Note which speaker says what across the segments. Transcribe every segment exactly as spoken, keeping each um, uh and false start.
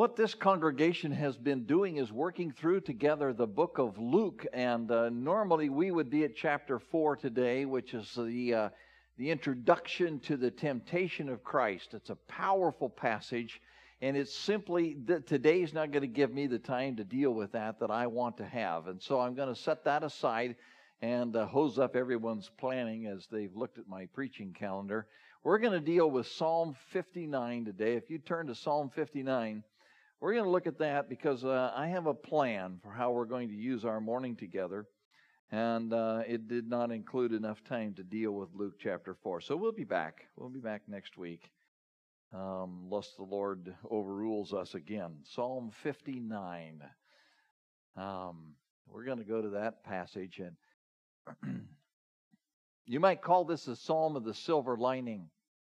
Speaker 1: what this congregation has been doing is working through together the book of Luke, and uh, normally we would be at chapter four today, which is the uh, the introduction to the temptation of Christ. It's a powerful passage, and it's simply that today's not going to give me the time to deal with that that I want to have, and so I'm going to set that aside and uh, hose up everyone's planning as they've looked at my preaching calendar. We're going to deal with Psalm fifty-nine today. If you turn to Psalm fifty-nine, we're going to look at that because uh, I have a plan for how we're going to use our morning together, and uh, it did not include enough time to deal with Luke chapter four. So we'll be back. We'll be back next week, um, lest the Lord overrules us again. Psalm fifty-nine. Um, we're going to go to that passage, and you might call this a psalm of the silver lining.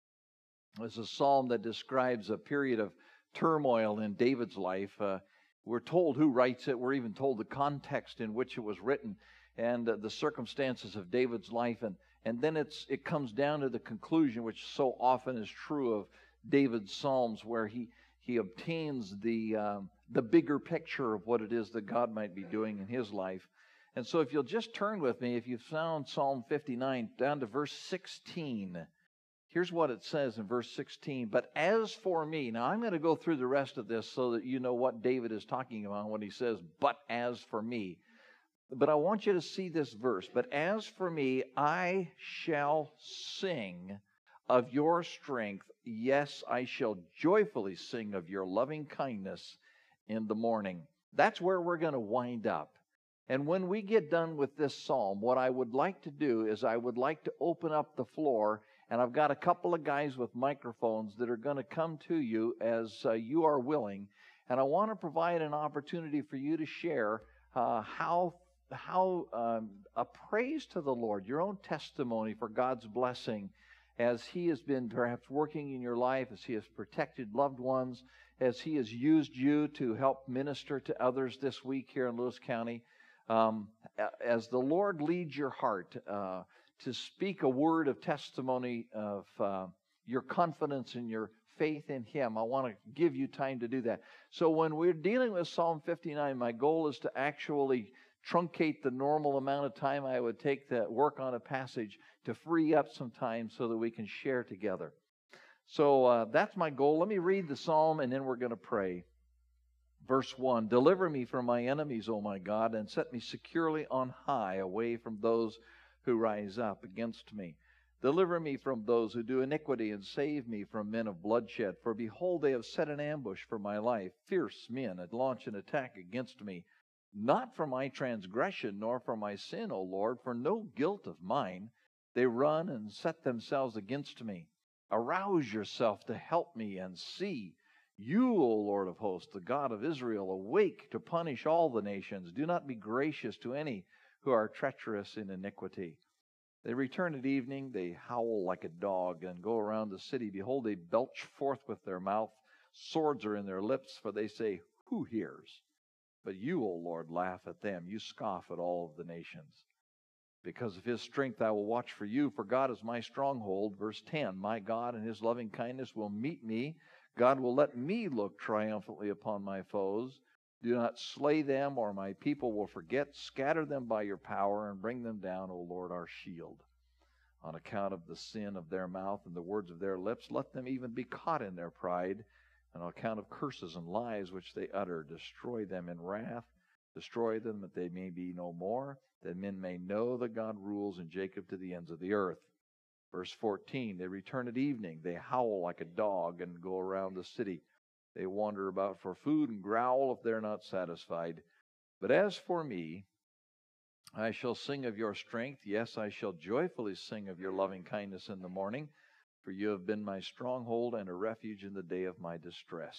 Speaker 1: It's a psalm that describes a period of turmoil in David's life. Uh, we're told who writes it. We're even told the context in which it was written and uh, the circumstances of David's life. And, and then it's it comes down to the conclusion, which so often is true of David's psalms, where he, he obtains the, um, the bigger picture of what it is that God might be doing in his life. And so if you'll just turn with me, if you've found Psalm fifty-nine, down to verse sixteen. Here's what it says in verse sixteen. But as for me, now I'm going to go through the rest of this so that you know what David is talking about when he says, but as for me. But I want you to see this verse. But as for me, I shall sing of your strength. Yes, I shall joyfully sing of your loving kindness in the morning. That's where we're going to wind up. And when we get done with this psalm, what I would like to do is I would like to open up the floor, and I've got a couple of guys with microphones that are going to come to you as uh, you are willing. And I want to provide an opportunity for you to share uh, how, how um, a praise to the Lord, your own testimony for God's blessing as He has been perhaps working in your life, as He has protected loved ones, as He has used you to help minister to others this week here in Lewis County. Um, as the Lord leads your heart uh, to speak a word of testimony of uh, your confidence and your faith in Him, I want to give you time to do that. So when we're dealing with Psalm fifty-nine, my goal is to actually truncate the normal amount of time I would take to work on a passage to free up some time so that we can share together. So uh, that's my goal. Let me read the psalm and then we're going to pray. Verse one, deliver me from my enemies, O my God, and set me securely on high, away from those who rise up against me. Deliver me from those who do iniquity, and save me from men of bloodshed. For behold, they have set an ambush for my life. Fierce men had launched an attack against me. Not for my transgression, nor for my sin, O Lord, for no guilt of mine. They run and set themselves against me. Arouse yourself to help me, and see. You, O Lord of hosts, the God of Israel, awake to punish all the nations. Do not be gracious to any who are treacherous in iniquity. They return at evening, they howl like a dog, and go around the city. Behold, they belch forth with their mouth. Swords are in their lips, for they say, who hears? But you, O Lord, laugh at them. You scoff at all of the nations. Because of His strength I will watch for you, for God is my stronghold. Verse ten, my God and His loving kindness will meet me. God will let me look triumphantly upon my foes. Do not slay them, or my people will forget. Scatter them by your power, and bring them down, O Lord, our shield. On account of the sin of their mouth and the words of their lips, let them even be caught in their pride. And on account of curses and lies which they utter, destroy them in wrath. Destroy them that they may be no more, that men may know that God rules in Jacob to the ends of the earth. Verse fourteen, they return at evening. They howl like a dog and go around the city. They wander about for food and growl if they're not satisfied. But as for me, I shall sing of your strength. Yes, I shall joyfully sing of your loving kindness in the morning, for you have been my stronghold and a refuge in the day of my distress.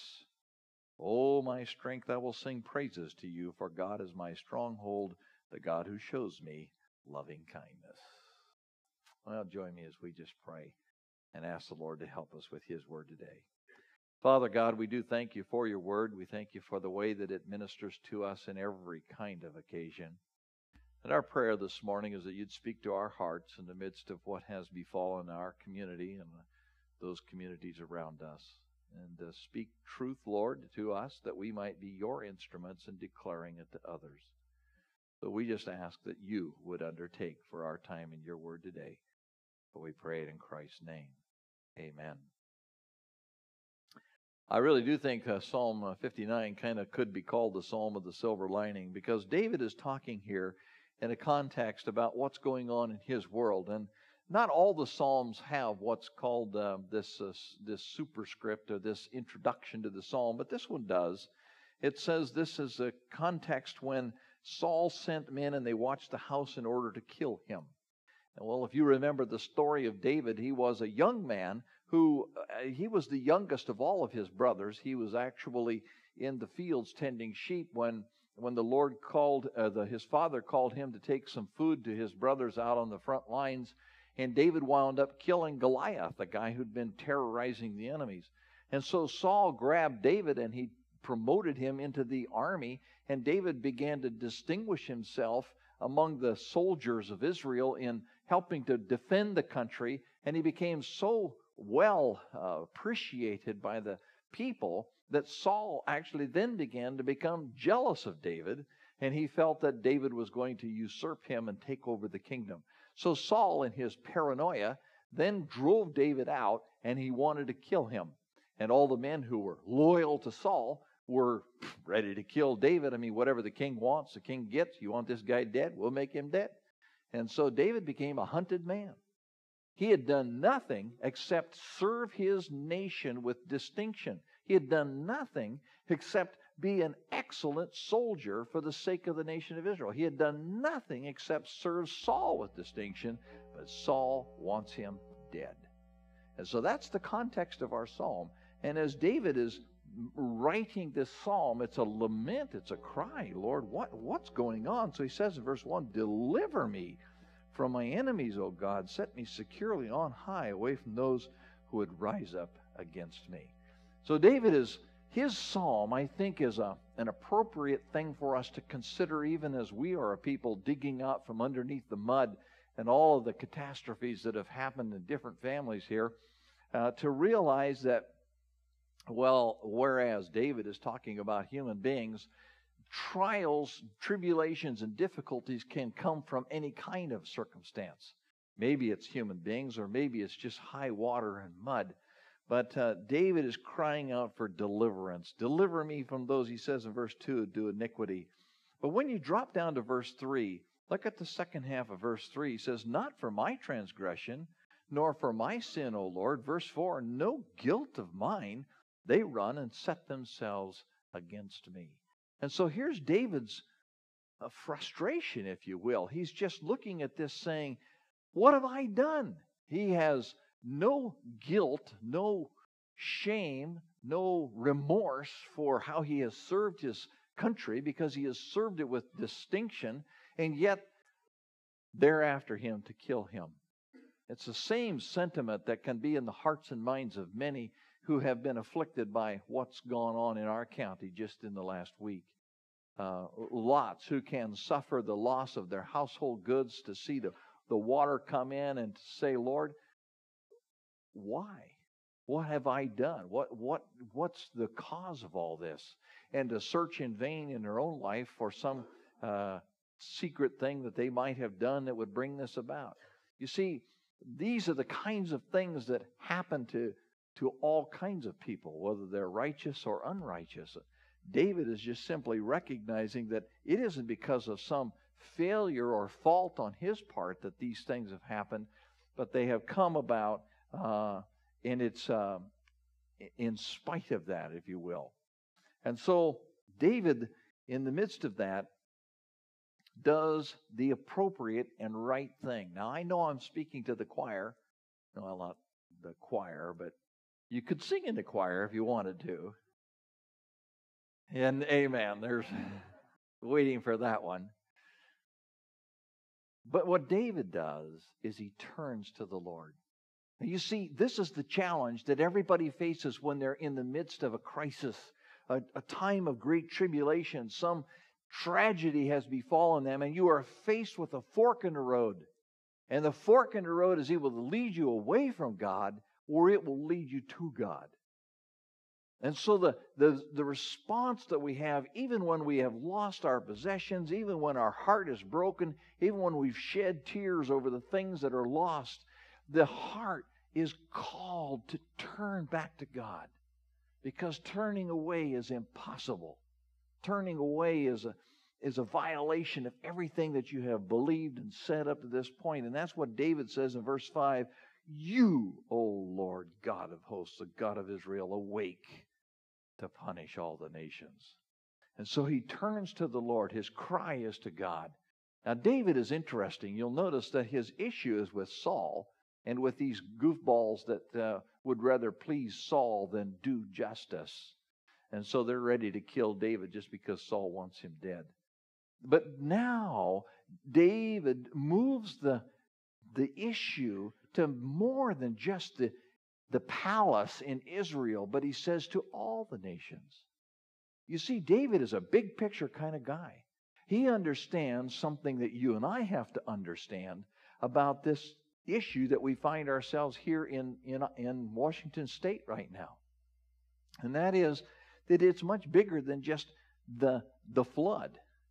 Speaker 1: O my strength, I will sing praises to you, for God is my stronghold, the God who shows me loving kindness. Well, join me as we just pray and ask the Lord to help us with His word today. Father God, we do thank you for your word. We thank you for the way that it ministers to us in every kind of occasion. And our prayer this morning is that you'd speak to our hearts in the midst of what has befallen our community and those communities around us. and uh, speak truth, Lord, to us, that we might be your instruments in declaring it to others. So we just ask that you would undertake for our time in your word today. But we pray it in Christ's name. Amen. I really do think uh, Psalm fifty-nine kind of could be called the Psalm of the Silver Lining, because David is talking here in a context about what's going on in his world. And not all the Psalms have what's called uh, this, uh, this superscript or this introduction to the Psalm, but this one does. It says this is a context when Saul sent men and they watched the house in order to kill him. And well, if you remember the story of David, he was a young man who, uh, he was the youngest of all of his brothers. He was actually in the fields tending sheep when when the Lord called, uh, the, his father called him to take some food to his brothers out on the front lines. And David wound up killing Goliath, the guy who'd been terrorizing the enemies. And so Saul grabbed David and he promoted him into the army. And David began to distinguish himself among the soldiers of Israel in helping to defend the country. And he became so well uh, appreciated by the people that Saul actually then began to become jealous of David, and he felt that David was going to usurp him and take over the kingdom. So Saul, in his paranoia, then drove David out, and he wanted to kill him. And all the men who were loyal to Saul were ready to kill David. I mean, whatever the king wants, the king gets. You want this guy dead? We'll make him dead. And so David became a hunted man. He had done nothing except serve his nation with distinction. He had done nothing except be an excellent soldier for the sake of the nation of Israel. He had done nothing except serve Saul with distinction, but Saul wants him dead. And so that's the context of our psalm. And as David is writing this psalm, it's a lament, it's a cry. Lord, what, what's going on? So he says in verse one, deliver me from my enemies, O God. Set me securely on high, away from those who would rise up against me. So David is, his psalm, I think, is a, an appropriate thing for us to consider even as we are a people digging out from underneath the mud and all of the catastrophes that have happened in different families here, uh, to realize that, well, whereas David is talking about human beings, trials, tribulations, and difficulties can come from any kind of circumstance. Maybe it's human beings, or maybe it's just high water and mud. But uh, David is crying out for deliverance. Deliver me from those, he says in verse two, who do iniquity. But when you drop down to verse three, look at the second half of verse three. He says, not for my transgression, nor for my sin, O Lord. Verse four, no guilt of mine. They run and set themselves against me. And so here's David's uh, frustration, if you will. He's just looking at this saying, what have I done? He has no guilt, no shame, no remorse for how he has served his country, because he has served it with distinction, and yet they're after him to kill him. It's the same sentiment that can be in the hearts and minds of many who have been afflicted by what's gone on in our county just in the last week. Uh, lots who can suffer the loss of their household goods, to see the, the water come in and to say, Lord, why? What have I done? What what what's the cause of all this? And to search in vain in their own life for some uh, secret thing that they might have done that would bring this about. You see, these are the kinds of things that happen to, to all kinds of people, whether they're righteous or unrighteous. David is just simply recognizing that it isn't because of some failure or fault on his part that these things have happened, but they have come about Uh, and it's uh, in spite of that, if you will. And so David, in the midst of that, does the appropriate and right thing. Now, I know I'm speaking to the choir. Well, not the choir, but you could sing in the choir if you wanted to. And amen. There's waiting for that one. But what David does is he turns to the Lord. You see, this is the challenge that everybody faces when they're in the midst of a crisis, a, a time of great tribulation. Some tragedy has befallen them, and you are faced with a fork in the road. And the fork in the road is either to lead you away from God, or it will lead you to God. And so the, the, the response that we have, even when we have lost our possessions, even when our heart is broken, even when we've shed tears over the things that are lost, the heart is called to turn back to God. Because turning away is impossible. Turning away is a, is a violation of everything that you have believed and said up to this point. And that's what David says in verse five. You, O Lord God of hosts, the God of Israel, awake to punish all the nations. And so he turns to the Lord. His cry is to God. Now, David is interesting. You'll notice that his issue is with Saul and with these goofballs that uh, would rather please Saul than do justice. And so they're ready to kill David just because Saul wants him dead. But now David moves the, the issue to more than just the, the palace in Israel, but he says to all the nations. You see, David is a big picture kind of guy. He understands something that you and I have to understand about this issue that we find ourselves here in, in, in Washington State right now. And that is that it's much bigger than just the, the flood.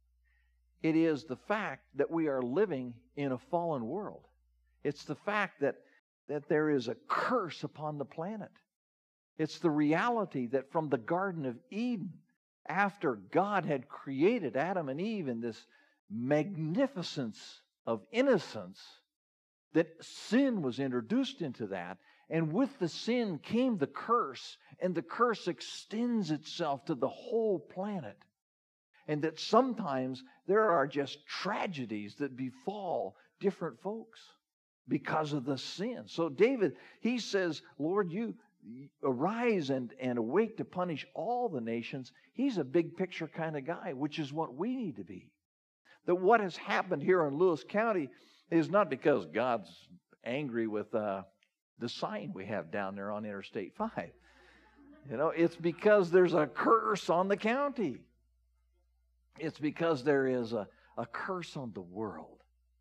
Speaker 1: It is the fact that we are living in a fallen world. It's the fact that, that there is a curse upon the planet. It's the reality that from the Garden of Eden, after God had created Adam and Eve in this magnificence of innocence, that sin was introduced into that. And with the sin came the curse, and the curse extends itself to the whole planet. And that sometimes there are just tragedies that befall different folks because of the sin. So David, he says, Lord, you arise and, and awake to punish all the nations. He's a big picture kind of guy, which is what we need to be. That what has happened here in Lewis County is not because God's angry with uh, the sign we have down there on Interstate five. You know, it's because there's a curse on the county. It's because there is a, a curse on the world.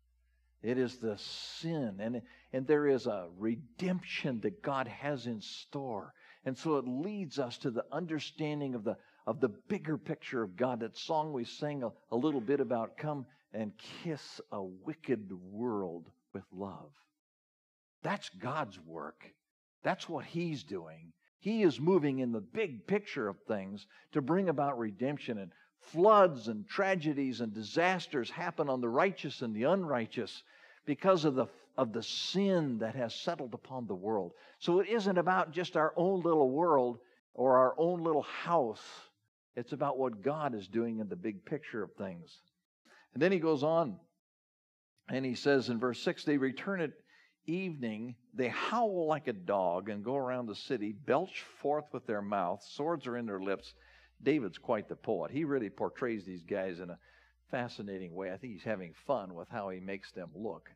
Speaker 1: It is the sin, and, and there is a redemption that God has in store. And so it leads us to the understanding of the, of the bigger picture of God. That song we sang a, a little bit about, come and kiss a wicked world with love. That's God's work. That's what He's doing. He is moving in the big picture of things to bring about redemption. And floods and tragedies and disasters happen on the righteous and the unrighteous because of the, of the sin that has settled upon the world. So it isn't about just our own little world or our own little house. It's about what God is doing in the big picture of things. And then he goes on and he says in verse six, they return at evening, they howl like a dog and go around the city, belch forth with their mouth, swords are in their lips. David's quite the poet. He really portrays these guys in a fascinating way. I think he's having fun with how he makes them look.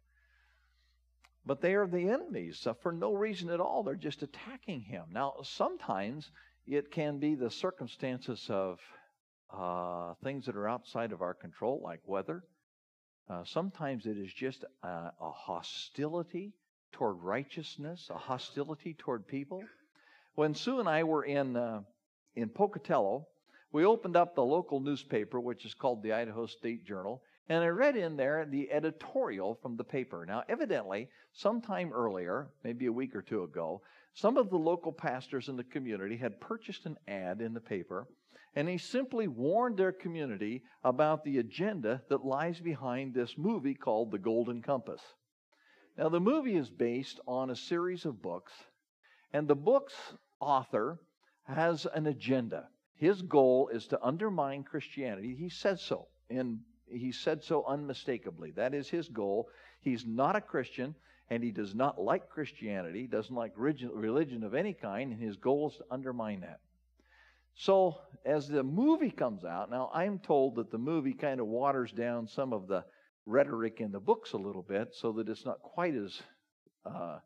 Speaker 1: But they are the enemies. So for no reason at all, they're just attacking him. Now, sometimes it can be the circumstances of uh, things that are outside of our control, like weather. Uh, sometimes it is just a, a hostility toward righteousness, a hostility toward people. When Sue and I were in uh, in Pocatello, we opened up the local newspaper, which is called the Idaho State Journal, and I read in there the editorial from the paper. Now, evidently, sometime earlier, maybe a week or two ago, some of the local pastors in the community had purchased an ad in the paper, and he simply warned their community about the agenda that lies behind this movie called The Golden Compass. Now, the movie is based on a series of books, and the book's author has an agenda. His goal is to undermine Christianity. He said so, and he said so unmistakably. That is his goal. He's not a Christian, and he does not like Christianity, doesn't like religion of any kind, and his goal is to undermine that. So, as the movie comes out, now I'm told that the movie kind of waters down some of the rhetoric in the books a little bit so that it's not quite as uh,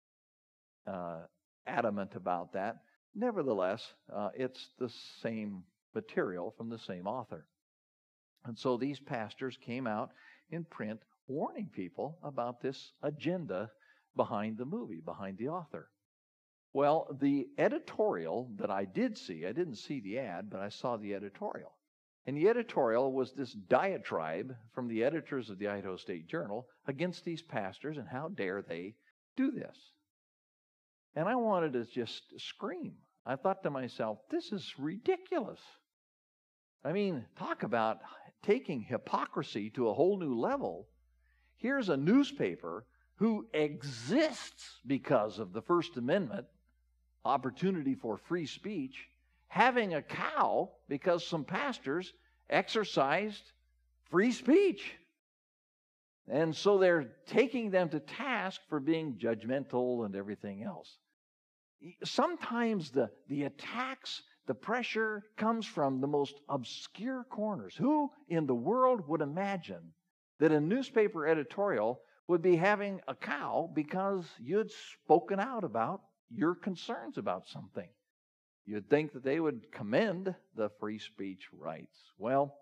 Speaker 1: uh, adamant about that. Nevertheless, uh, it's the same material from the same author. And so these pastors came out in print warning people about this agenda behind the movie, behind the author. Well, the editorial that I did see, I didn't see the ad, but I saw the editorial. And the editorial was this diatribe from the editors of the Idaho State Journal against these pastors and how dare they do this. And I wanted to just scream. I thought to myself, this is ridiculous. I mean, talk about taking hypocrisy to a whole new level. Here's a newspaper who exists because of the First Amendment, opportunity for free speech, having a cow because some pastors exercised free speech. And so they're taking them to task for being judgmental and everything else. Sometimes the, the attacks, the pressure comes from the most obscure corners. Who in the world would imagine that a newspaper editorial would be having a cow because you'd spoken out about your concerns about something? You'd think that they would commend the free speech rights. Well,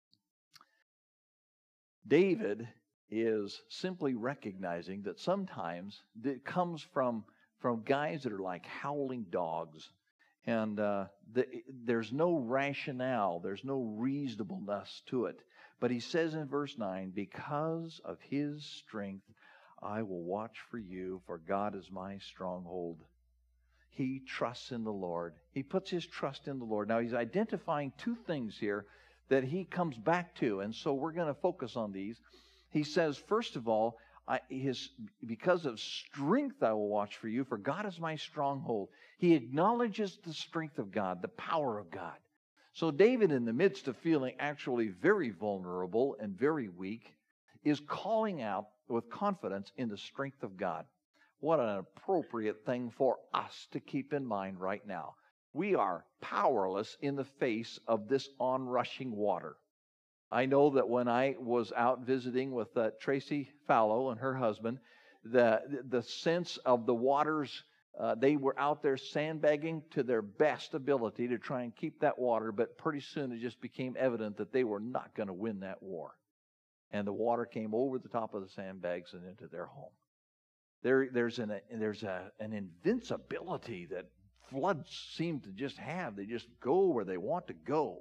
Speaker 1: David is simply recognizing that sometimes it comes from, from guys that are like howling dogs. And uh, the, there's no rationale, there's no reasonableness to it. But he says in verse nine, because of his strength, I will watch for you, for God is my stronghold. He trusts in the Lord. He puts his trust in the Lord. Now he's identifying two things here that he comes back to. And so we're going to focus on these. He says, first of all, I, his, because of strength I will watch for you, for God is my stronghold. He acknowledges the strength of God, the power of God. So David, in the midst of feeling actually very vulnerable and very weak, is calling out with confidence in the strength of God. What an appropriate thing for us to keep in mind right now. We are powerless in the face of this onrushing water. I know that when I was out visiting with uh, Tracy Fallow and her husband, the, the sense of the waters, uh, they were out there sandbagging to their best ability to try and keep that water, but pretty soon it just became evident that they were not going to win that war. And the water came over the top of the sandbags and into their home. There, there's an, there's a, an invincibility that floods seem to just have. They just go where they want to go.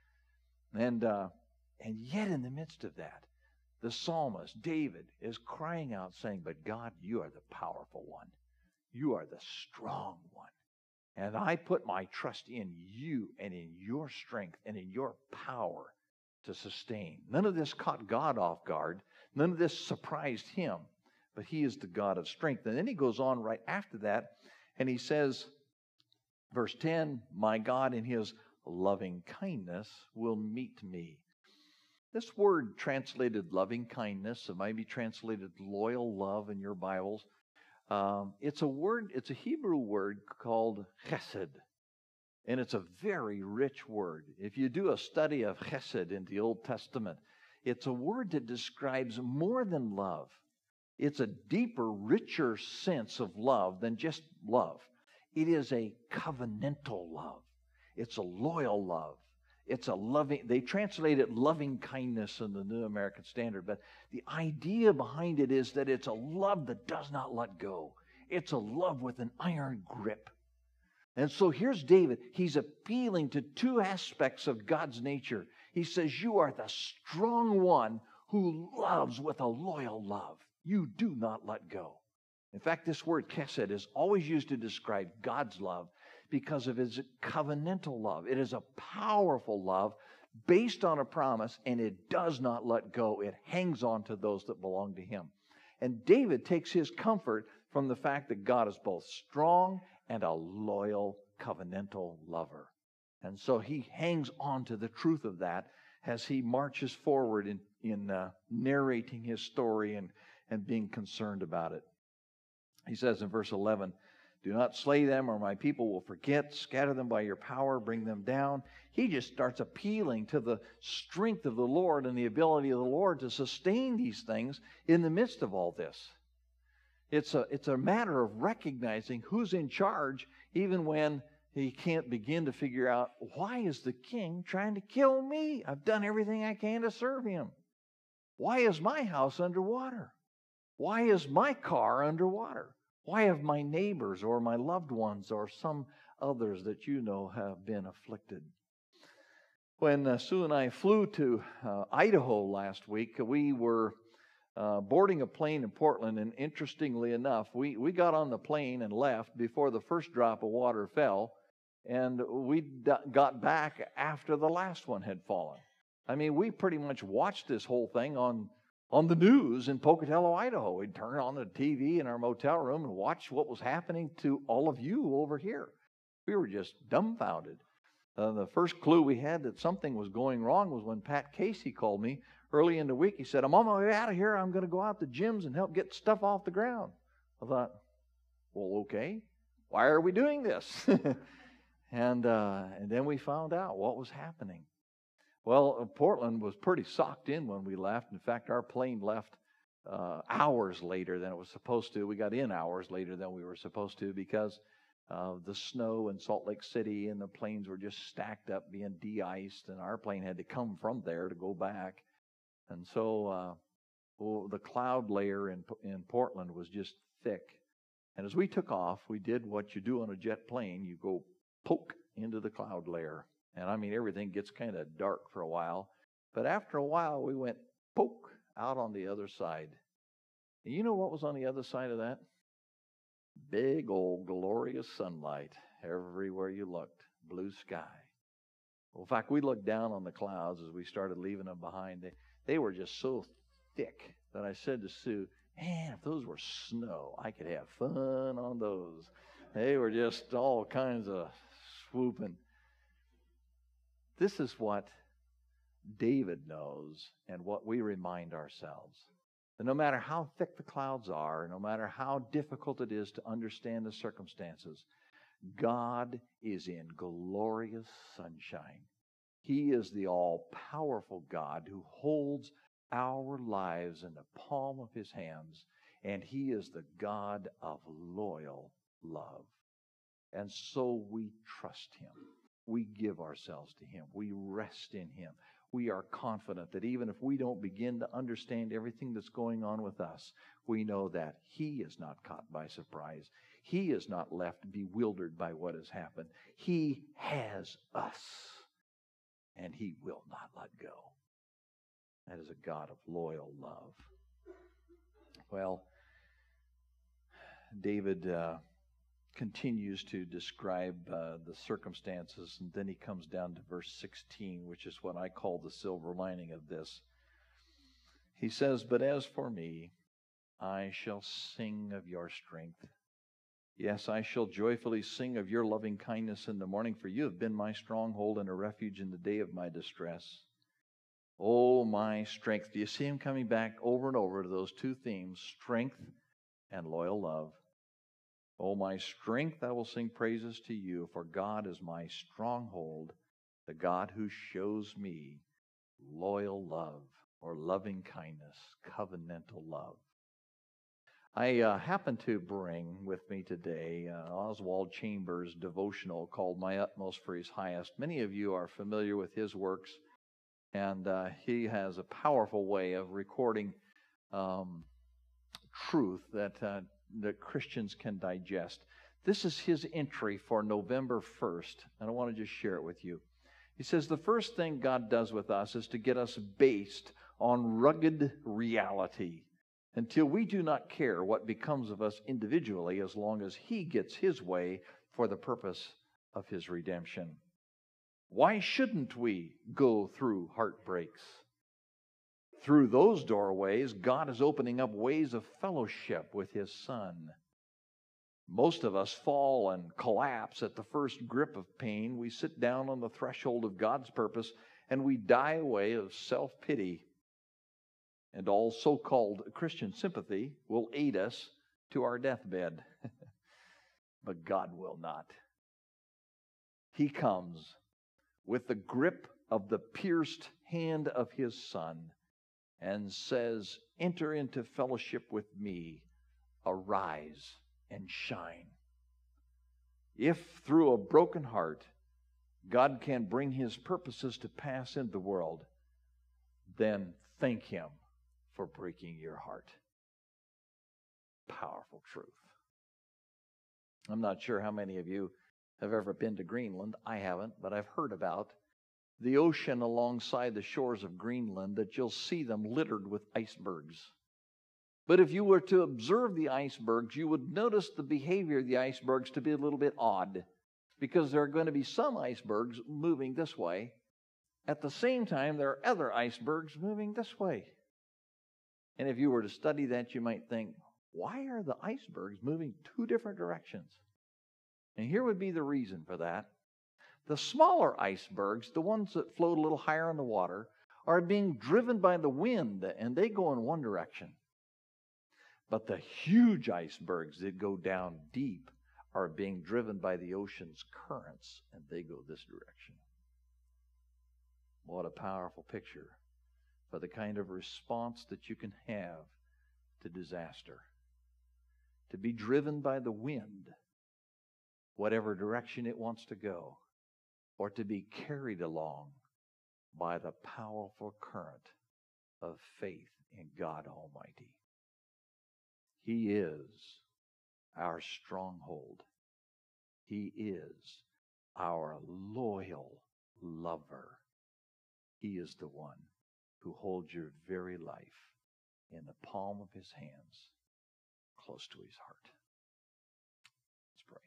Speaker 1: And, uh, and yet in the midst of that, the psalmist, David, is crying out saying, but God, you are the powerful one. You are the strong one. And I put my trust in you and in your strength and in your power to sustain. None of this caught God off guard. None of this surprised him. But he is the God of strength. And then he goes on right after that, and he says, verse ten, my God in his loving kindness will meet me. This word translated loving kindness, it might be translated loyal love in your Bibles. Um, it's a word, it's a Hebrew word called chesed. And it's a very rich word. If you do a study of chesed in the Old Testament, it's a word that describes more than love. It's a deeper, richer sense of love than just love. It is a covenantal love. It's a loyal love. It's a loving, they translate it loving kindness in the New American Standard, but the idea behind it is that it's a love that does not let go. It's a love with an iron grip. And so here's David. He's appealing to two aspects of God's nature. He says, you are the strong one who loves with a loyal love. You do not let go. In fact, this word chesed is always used to describe God's love because of his covenantal love. It is a powerful love based on a promise, and it does not let go. It hangs on to those that belong to him. And David takes his comfort from the fact that God is both strong and a loyal covenantal lover. And so he hangs on to the truth of that as he marches forward in, in uh, narrating his story and and being concerned about it. He says in verse eleven, do not slay them or my people will forget. Scatter them by your power. Bring them down. He just starts appealing to the strength of the Lord and the ability of the Lord to sustain these things in the midst of all this. It's a, it's a matter of recognizing who's in charge even when he can't begin to figure out, why is the king trying to kill me? I've done everything I can to serve him. Why is my house underwater? Why is my car underwater? Why have my neighbors or my loved ones or some others that you know have been afflicted? When uh, Sue and I flew to uh, Idaho last week, we were uh, boarding a plane in Portland, and interestingly enough, we, we got on the plane and left before the first drop of water fell, and we d- got back after the last one had fallen. I mean, we pretty much watched this whole thing on on the news in Pocatello, Idaho. We'd turn on the T V in our motel room and watch what was happening to all of you over here. We were just dumbfounded. Uh, the first clue we had that something was going wrong was when Pat Casey called me early in the week. He said, I'm on my way out of here. I'm going to go out to gyms and help get stuff off the ground. I thought, well, okay. Why are we doing this? and uh, and then we found out what was happening. Well, Portland was pretty socked in when we left. In fact, our plane left uh, hours later than it was supposed to. We got in hours later than we were supposed to because of the snow in Salt Lake City, and the planes were just stacked up being de-iced, and our plane had to come from there to go back. And so uh, well, the cloud layer in, in Portland was just thick. And as we took off, we did what you do on a jet plane. You go poke into the cloud layer. And I mean, everything gets kind of dark for a while. But after a while, we went poke out on the other side. And you know what was on the other side of that? Big old glorious sunlight everywhere you looked. Blue sky. Well, in fact, we looked down on the clouds as we started leaving them behind. They, they were just so thick that I said to Sue, man, if those were snow, I could have fun on those. They were just all kinds of swooping. This is what David knows and what we remind ourselves. And no matter how thick the clouds are, no matter how difficult it is to understand the circumstances, God is in glorious sunshine. He is the all-powerful God who holds our lives in the palm of His hands, and He is the God of loyal love. And so we trust Him. We give ourselves to Him. We rest in Him. We are confident that even if we don't begin to understand everything that's going on with us, we know that He is not caught by surprise. He is not left bewildered by what has happened. He has us, and He will not let go. That is a God of loyal love. Well, David uh, continues to describe uh, the circumstances, and then he comes down to verse sixteen, which is what I call the silver lining of this. He says, "But as for me, I shall sing of your strength. Yes, I shall joyfully sing of your loving kindness in the morning, for you have been my stronghold and a refuge in the day of my distress. Oh, my strength." Do you see him coming back over and over to those two themes, strength and loyal love? "Oh, my strength, I will sing praises to you, for God is my stronghold, the God who shows me loyal love," or loving kindness, covenantal love. I uh, happen to bring with me today uh, Oswald Chambers' devotional called "My Utmost for His Highest." Many of you are familiar with his works, and uh, he has a powerful way of recording um, truth that uh, that Christians can digest. This is his entry for November first, and I want to just share it with you. He says, the first thing God does with us is to get us based on rugged reality until we do not care what becomes of us individually as long as He gets His way for the purpose of His redemption. Why shouldn't we go through heartbreaks? Through those doorways, God is opening up ways of fellowship with His Son. Most of us fall and collapse at the first grip of pain. We sit down on the threshold of God's purpose, and we die away of self-pity. And all so-called Christian sympathy will aid us to our deathbed. But God will not. He comes with the grip of the pierced hand of His Son and says, "Enter into fellowship with me, arise and shine." If through a broken heart God can bring His purposes to pass in the world, then thank Him for breaking your heart. Powerful truth. I'm not sure how many of you have ever been to Greenland. I haven't, but I've heard about the ocean alongside the shores of Greenland, that you'll see them littered with icebergs. But if you were to observe the icebergs, you would notice the behavior of the icebergs to be a little bit odd, because there are going to be some icebergs moving this way. At the same time, there are other icebergs moving this way. And if you were to study that, you might think, why are the icebergs moving two different directions? And here would be the reason for that. The smaller icebergs, the ones that float a little higher in the water, are being driven by the wind, and they go in one direction. But the huge icebergs that go down deep are being driven by the ocean's currents, and they go this direction. What a powerful picture for the kind of response that you can have to disaster. To be driven by the wind, whatever direction it wants to go, or to be carried along by the powerful current of faith in God Almighty. He is our stronghold. He is our loyal lover. He is the one who holds your very life in the palm of his hands, close to his heart. Let's pray.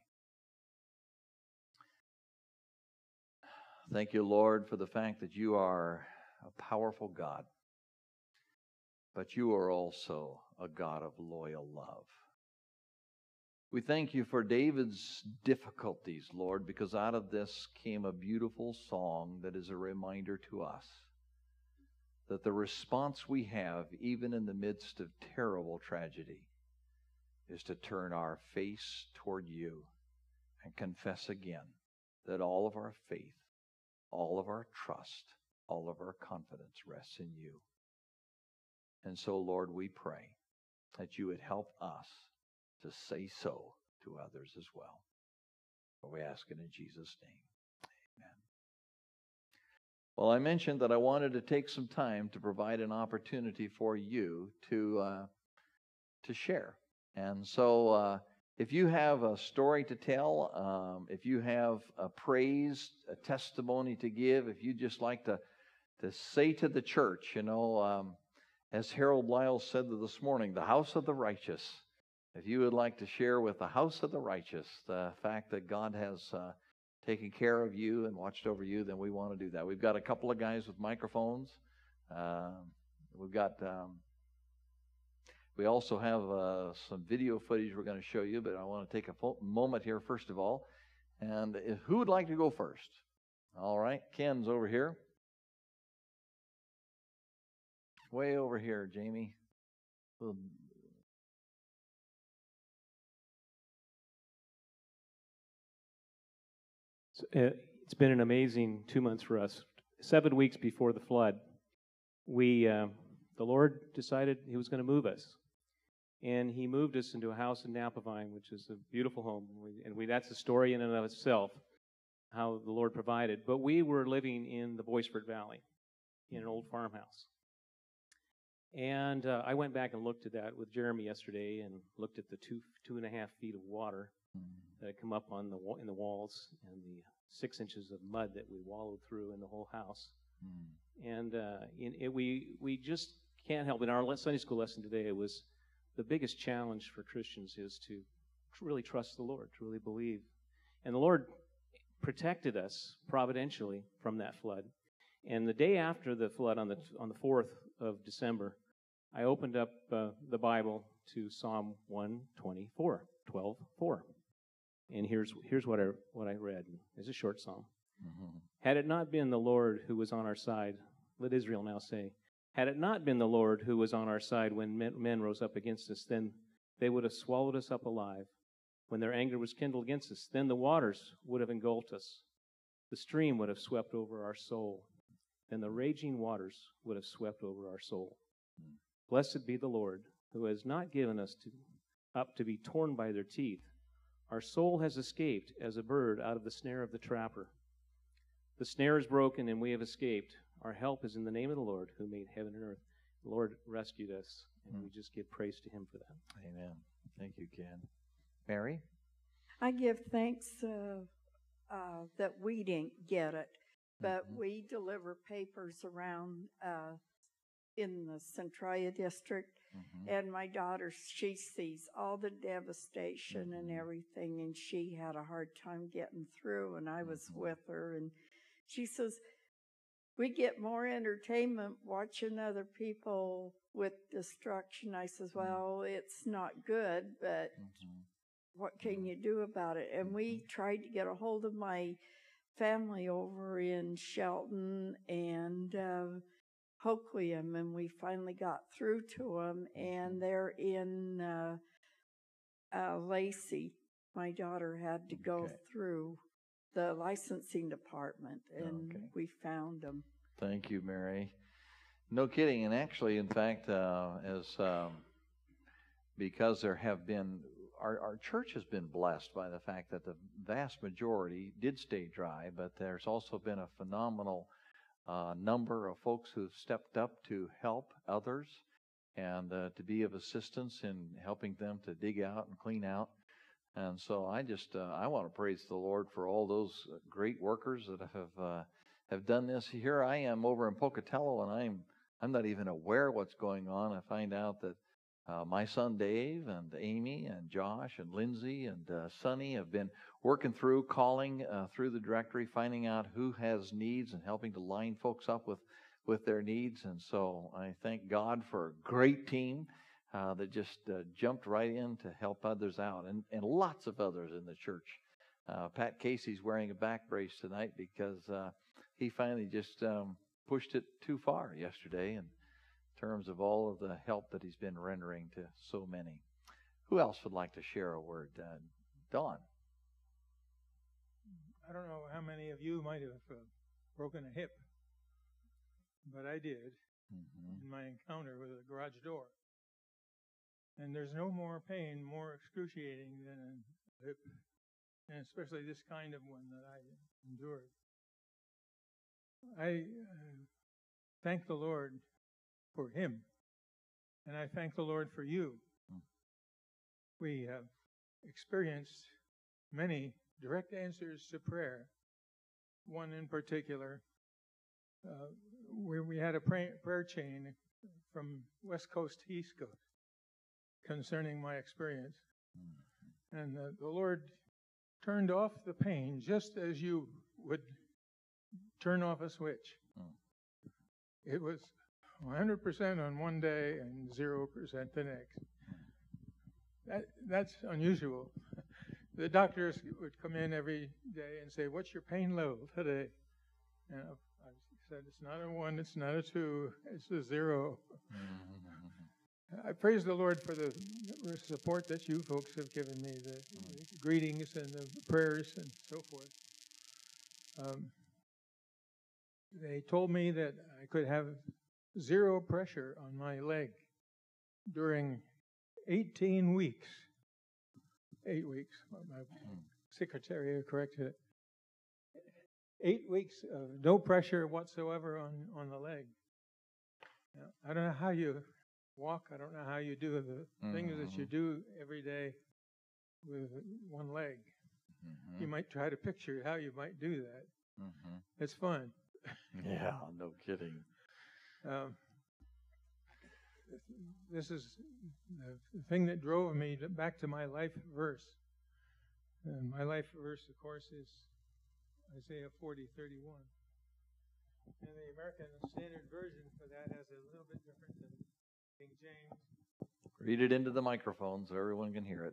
Speaker 1: Thank you, Lord, for the fact that you are a powerful God, but you are also a God of loyal love. We thank you for David's difficulties, Lord, because out of this came a beautiful song that is a reminder to us that the response we have, even in the midst of terrible tragedy, is to turn our face toward you and confess again that all of our faith, all of our trust, all of our confidence rests in you. And so, Lord, we pray that you would help us to say so to others as well. For we ask it in Jesus' name. Amen. Well, I mentioned that I wanted to take some time to provide an opportunity for you to uh, to share. And so uh, if you have a story to tell, um, if you have a praise, a testimony to give, if you just like to, to say to the church, you know, um, as Harold Lyles said this morning, the house of the righteous. If you would like to share with the house of the righteous the fact that God has uh, taken care of you and watched over you, then we want to do that. We've got a couple of guys with microphones. Uh, we've got... Um, We also have uh, some video footage we're going to show you, but I want to take a fo- moment here first of all. And if, who would like to go first? All right, Ken's over here. Way over here, Jamie. We'll,
Speaker 2: It's been an amazing two months for us. Seven weeks before the flood, we uh, the Lord decided He was going to move us. And He moved us into a house in Napavine, which is a beautiful home. We, and we, that's a story in and of itself, how the Lord provided. But we were living in the Boisfort Valley, in an old farmhouse. And uh, I went back and looked at that with Jeremy yesterday, and looked at the two two and a half feet of water mm. that had come up on the in the walls, and the six inches of mud that we wallowed through in the whole house. Mm. And uh, in, it, we we just can't help. In our Sunday school lesson today, it was the biggest challenge for Christians is to really trust the Lord, to really believe. And the Lord protected us providentially from that flood. And the day after the flood, on the on the fourth of December, I opened up uh, the Bible to Psalm one twenty-four, twelve four. And here's here's what I what I read. It's a short psalm. Mm-hmm. Had it not been the Lord who was on our side, let Israel now say, had it not been the Lord who was on our side when men, men rose up against us, then they would have swallowed us up alive. When their anger was kindled against us, then the waters would have engulfed us. The stream would have swept over our soul. Then the raging waters would have swept over our soul. Mm. Blessed be the Lord, who has not given us to, up to be torn by their teeth. Our soul has escaped as a bird out of the snare of the trapper. The snare is broken and we have escaped. Our help is in the name of the Lord who made heaven and earth. The Lord rescued us, and mm. we just give praise to Him for that.
Speaker 1: Amen. Thank you, Ken. Mary?
Speaker 3: I give thanks uh, uh, that we didn't get it, but
Speaker 1: Mhm.
Speaker 3: we deliver papers around uh, in the Centralia district.
Speaker 1: Mhm.
Speaker 3: And my daughter, she sees all the devastation and
Speaker 1: Mhm.
Speaker 3: everything, and she had a hard time getting through, and I was
Speaker 1: Mhm.
Speaker 3: with her, and she says, we get more entertainment watching other people with destruction. I says, well, it's not good, but
Speaker 1: Mhm.
Speaker 3: what can you do about it? And we tried to get a hold of my family over in Shelton and uh, Hoquiam, and we finally got through to them, and they're in uh, uh, Lacey. My daughter had to go
Speaker 1: Okay.
Speaker 3: through the licensing department, and
Speaker 1: Okay.
Speaker 3: we found them.
Speaker 1: Thank you, Mary. No kidding. And actually, in fact, uh, as um, because there have been, our, our church has been blessed by the fact that the vast majority did stay dry, but there's also been a phenomenal uh, number of folks who've stepped up to help others and uh, to be of assistance in helping them to dig out and clean out. And so I just uh, I want to praise the Lord for all those great workers that have uh, have done this. Here I am over in Pocatello, and I'm I'm not even aware what's going on. I find out that uh, my son Dave and Amy and Josh and Lindsay and uh, Sonny have been working through, calling uh, through the directory, finding out who has needs and helping to line folks up with with their needs. And so I thank God for a great team. Uh, that just uh, jumped right in to help others out, and, and lots of others in the church. Uh, Pat Casey's wearing a back brace tonight because uh, he finally just um, pushed it too far yesterday in terms of all of the help that he's been rendering to so many. Who else would like to share a word? Uh, Dawn.
Speaker 4: I don't know how many of you might have uh, broken a hip, but I did
Speaker 1: Mm-hmm.
Speaker 4: in my encounter with a garage door. And there's no more pain, more excruciating than a hip, and especially this kind of one that I endured. I uh, thank the Lord for him, and I thank the Lord for you.
Speaker 1: Mm.
Speaker 4: We have experienced many direct answers to prayer. One in particular, uh, where we had a pray- prayer chain from West Coast to East Coast concerning my experience.
Speaker 1: Mm.
Speaker 4: And uh, the Lord turned off the pain just as you would turn off a switch.
Speaker 1: Mm.
Speaker 4: It was one hundred percent on one day and zero percent the next. That, that's unusual. The doctors would come in every day and say, what's your pain level today? And I said, it's not a one, it's not a two, it's a zero.
Speaker 1: Mm-hmm.
Speaker 4: I praise the Lord for the support that you folks have given me, the, the greetings and the prayers and so forth. Um, they told me that I could have zero pressure on my leg during eighteen weeks. Eight weeks. My secretary corrected it. Eight weeks of no pressure whatsoever on, on the leg. Now, I don't know how you walk. I don't know how you do the mm-hmm. things that you do every day with one leg. Mm-hmm. You might try to picture how you might do that. Mm-hmm. It's fun.
Speaker 1: Yeah, no kidding.
Speaker 4: Um, this is the thing that drove me to, back to my life verse. And my life verse, of course, is Isaiah forty thirty-one. And the American Standard Version for that has a little bit different than King James.
Speaker 1: Read it into the microphone so everyone can hear it.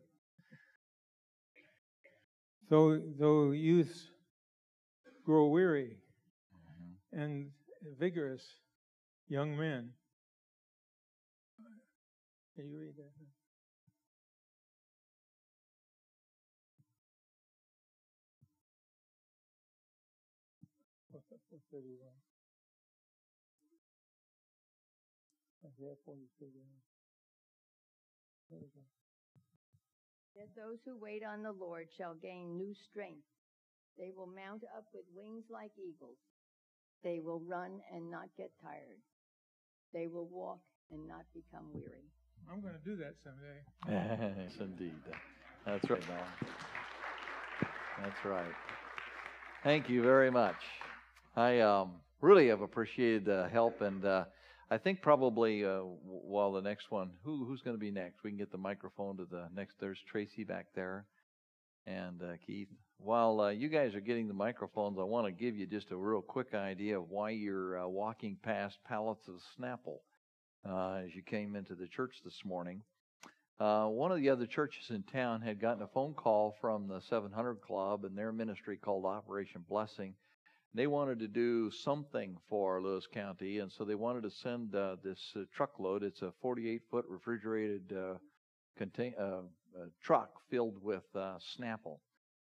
Speaker 4: Though, though youths grow weary mm-hmm. and vigorous young men. Can you read that? What's that? four thirty-one. Isaiah forty thirty-one. There we go.
Speaker 5: That those who wait on the Lord shall gain new strength. They will mount up with wings like eagles. They will run and not get tired. They will walk and not become weary.
Speaker 4: I'm going to do that someday.
Speaker 1: Yes, indeed. That's right, Don. That's right. Thank you very much. I um, really have appreciated the help, and uh, I think probably uh, while the next one, who who's going to be next? We can get the microphone to the next. There's Tracy back there, and uh, Keith. While uh, you guys are getting the microphones, I want to give you just a real quick idea of why you're uh, walking past pallets of Snapple uh, as you came into the church this morning. Uh, one of the other churches in town had gotten a phone call from the seven hundred Club and their ministry called Operation Blessing. They wanted to do something for Lewis County, and so they wanted to send uh, this uh, truckload. It's a forty-eight foot refrigerated uh, contain, uh, uh, truck filled with uh, Snapple.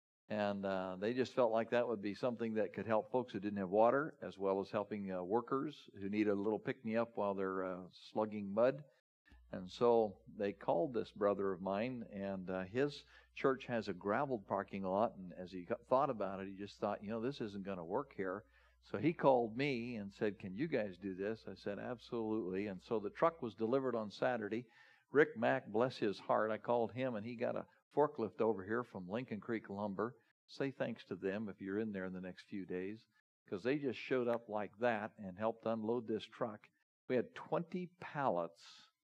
Speaker 1: And uh, they just felt like that would be something that could help folks who didn't have water, as well as helping uh, workers who need a little pick-me-up while they're uh, slugging mud. And so they called this brother of mine, and uh, his church has a gravel parking lot. And as he got, thought about it, he just thought, you know, this isn't going to work here. So he called me and said, can you guys do this? I said, absolutely. And so the truck was delivered on Saturday. Rick Mack, bless his heart, I called him, and he got a forklift over here from Lincoln Creek Lumber. Say thanks to them if you're in there in the next few days, because they just showed up like that and helped unload this truck. We had twenty pallets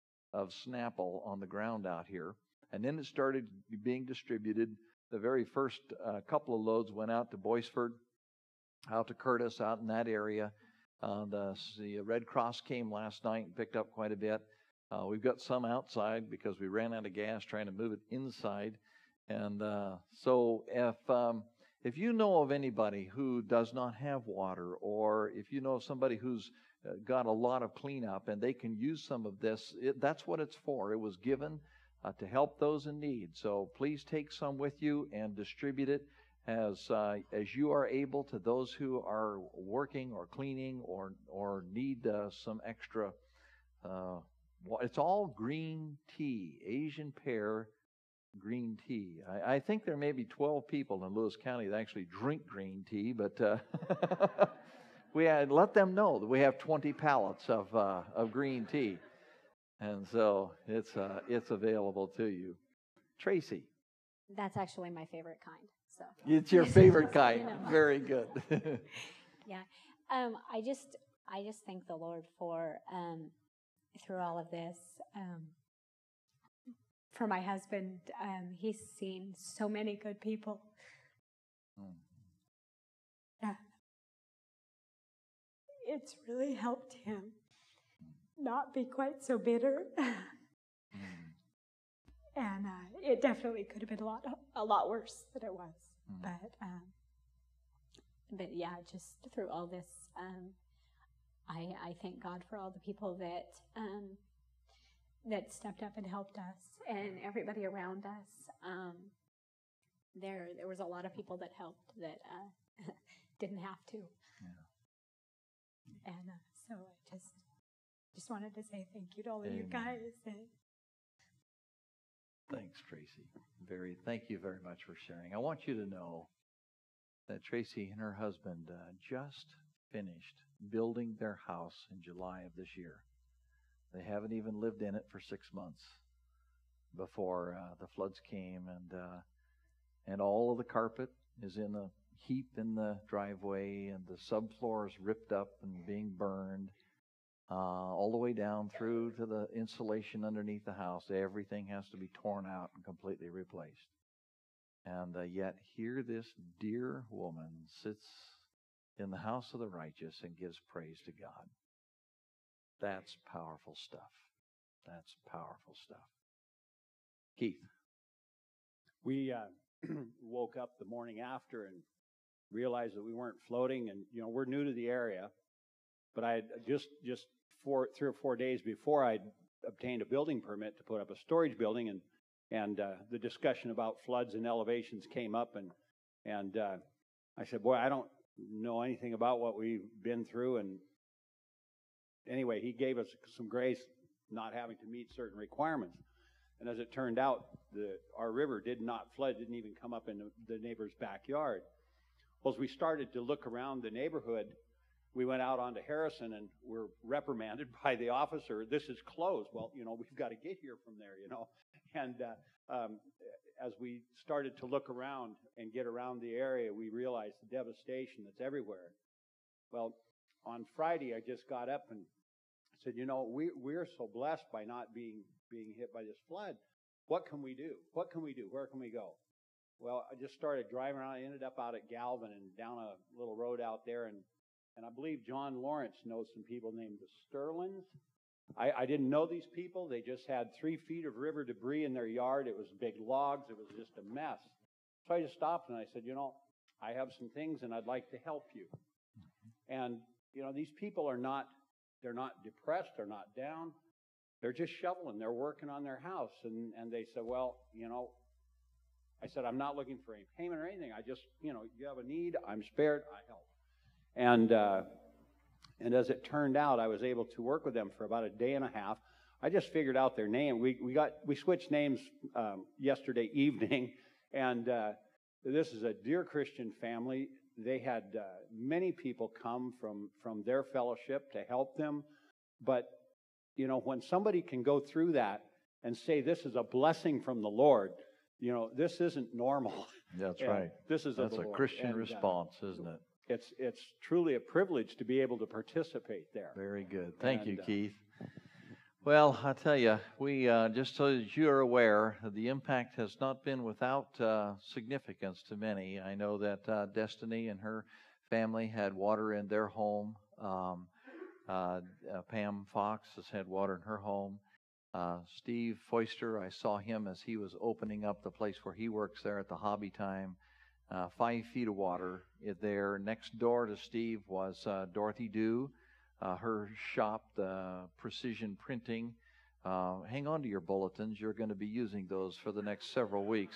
Speaker 1: of Snapple on the ground out here, and then it started being distributed. The very first uh, couple of loads went out to Boisford, out to Curtis, out in that area. Uh, the, the Red Cross came last night and picked up quite a bit. Uh, we've got some outside because we ran out of gas trying to move it inside. And uh, so if um, if you know of anybody who does not have water, or if you know of somebody who's uh, got a lot of cleanup and they can use some of this, it, that's what it's for. It was given uh, to help those in need. So please take some with you and distribute it as uh, as you are able to those who are working or cleaning or or need uh, some extra. Uh, it's all green tea, Asian pear. Green tea. I, I think there may be twelve people in Lewis County that actually drink green tea, but uh, we had, let them know that we have twenty pallets of uh, of green tea, and so it's uh, it's available to you. Tracy,
Speaker 6: that's actually my favorite kind. So
Speaker 1: it's your favorite kind.
Speaker 6: You know.
Speaker 1: Very good.
Speaker 6: Yeah, um, I just I just thank the Lord for um, through all of this. Um, For my husband, um, he's seen so many good people. Mm. Yeah. It's really helped him not be quite so bitter. Mm. And uh, it definitely could have been a lot, a lot worse than it was. Mm. But, um, but yeah, just through all this, um, I, I thank God for all the people that. Um, that stepped up and helped us, and everybody around us. Um, there there was a lot of people that helped that uh, didn't have to. Yeah. And uh, so I just just wanted to say thank you to all of Amen. You guys. And
Speaker 1: thanks, Tracy. Very thank you very much for sharing. I want you to know that Tracy and her husband uh, just finished building their house in July of this year. They haven't even lived in it for six months before uh, the floods came, and uh, and all of the carpet is in a heap in the driveway, and the subfloor is ripped up and being burned, uh, all the way down through to the insulation underneath the house. Everything has to be torn out and completely replaced. And uh, yet here this dear woman sits in the house of the righteous and gives praise to God. That's powerful stuff. That's powerful stuff. Keith.
Speaker 7: We uh, woke up the morning after and realized that we weren't floating, and you know we're new to the area, but I had just just four three or four days before I'd obtained a building permit to put up a storage building, and and uh, the discussion about floods and elevations came up, and and uh, I said, boy, I don't know anything about what we've been through, and anyway, he gave us some grace not having to meet certain requirements. And as it turned out, the, our river did not flood, didn't even come up in the, the neighbor's backyard. Well, as we started to look around the neighborhood, we went out onto Harrison and were reprimanded by the officer. This is closed. Well, you know, we've got to get here from there, you know. And uh, um, as we started to look around and get around the area, we realized the devastation that's everywhere. Well, on Friday, I just got up and said, you know, we, we're so blessed by not being being hit by this flood. What can we do? What can we do? Where can we go? Well, I just started driving around. I ended up out at Galvin and down a little road out there, and and I believe John Lawrence knows some people named the Sterlins. I, I didn't know these people. They just had three feet of river debris in their yard. It was big logs. It was just a mess. So I just stopped and I said, you know, I have some things and I'd like to help you. And, you know, these people are not, they're not depressed. They're not down. They're just shoveling. They're working on their house. And, and they said, well, you know, I said, I'm not looking for any payment or anything. I just, you know, you have a need, I'm spared, I help. And, uh, And as it turned out, I was able to work with them for about a day and a half. I just figured out their name. We we got we switched names um, yesterday evening, and uh, this is a dear Christian family. They had uh, many people come from from their fellowship to help them. But you know, when somebody can go through that and say this is a blessing from the Lord, you know, this isn't normal.
Speaker 1: That's
Speaker 7: And
Speaker 1: right.
Speaker 7: This is
Speaker 1: That's
Speaker 7: of the
Speaker 1: a
Speaker 7: Lord.
Speaker 1: Christian
Speaker 7: And, uh,
Speaker 1: response, isn't it?
Speaker 7: It's it's truly a privilege to be able to participate there.
Speaker 1: Very good. Thank
Speaker 7: And,
Speaker 1: you,
Speaker 7: uh,
Speaker 1: Keith. Well, I tell you, we uh, just so that you are aware, the impact has not been without uh, significance to many. I know that uh, Destiny and her family had water in their home. Um, uh, uh, Pam Fox has had water in her home. Uh, Steve Foister, I saw him as he was opening up the place where he works there at the Hobby Time. Uh, five feet of water there. Next door to Steve was uh, Dorothy Dew, uh, her shop, the Precision Printing. Uh, hang on to your bulletins. You're going to be using those for the next several weeks.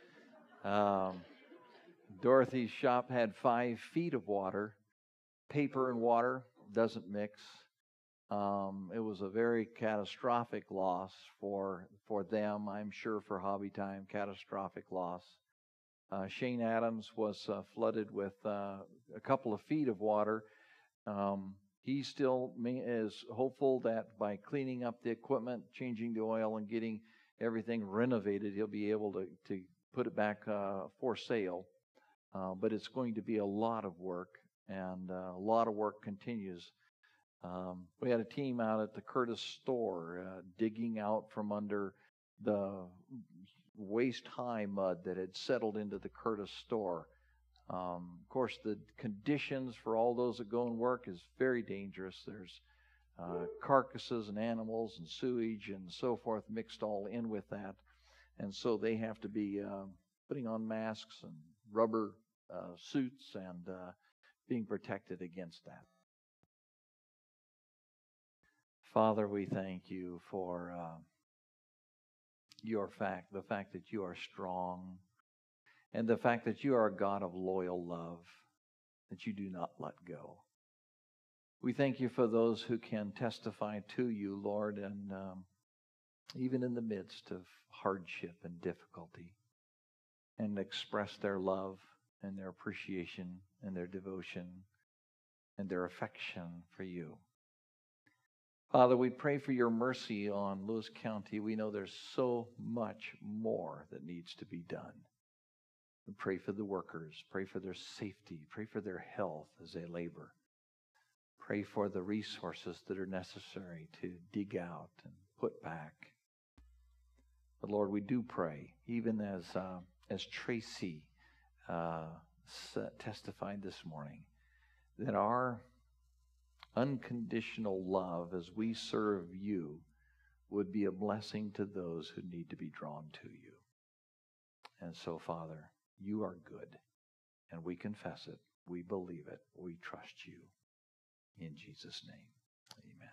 Speaker 1: Um, Dorothy's shop had five feet of water. Paper and water doesn't mix. Um, it was a very catastrophic loss for for them. I'm sure for Hobby Time, catastrophic loss. Uh, Shane Adams was uh, flooded with uh, a couple of feet of water. Um, he still may, is hopeful that by cleaning up the equipment, changing the oil, and getting everything renovated, he'll be able to, to put it back uh, for sale. Uh, but it's going to be a lot of work, and uh, a lot of work continues. Um, we had a team out at the Curtis store uh, digging out from under the waist-high mud that had settled into the Curtis store. Um, of course, the conditions for all those that go and work is very dangerous. There's uh, carcasses and animals and sewage and so forth mixed all in with that. And so they have to be uh, putting on masks and rubber uh, suits and uh, being protected against that. Father, we thank you for uh, your fact, the fact that you are strong, and the fact that you are a God of loyal love, that you do not let go. We thank you for those who can testify to you, Lord, and um, even in the midst of hardship and difficulty, and express their love and their appreciation and their devotion and their affection for you. Father, we pray for your mercy on Lewis County. We know there's so much more that needs to be done. We pray for the workers. Pray for their safety. Pray for their health as they labor. Pray for the resources that are necessary to dig out and put back. But Lord, we do pray, even as uh, as Tracy uh, testified this morning, that our unconditional love as we serve you would be a blessing to those who need to be drawn to you. And so, Father, you are good, and we confess it, we believe it, we trust you. In Jesus' name, amen.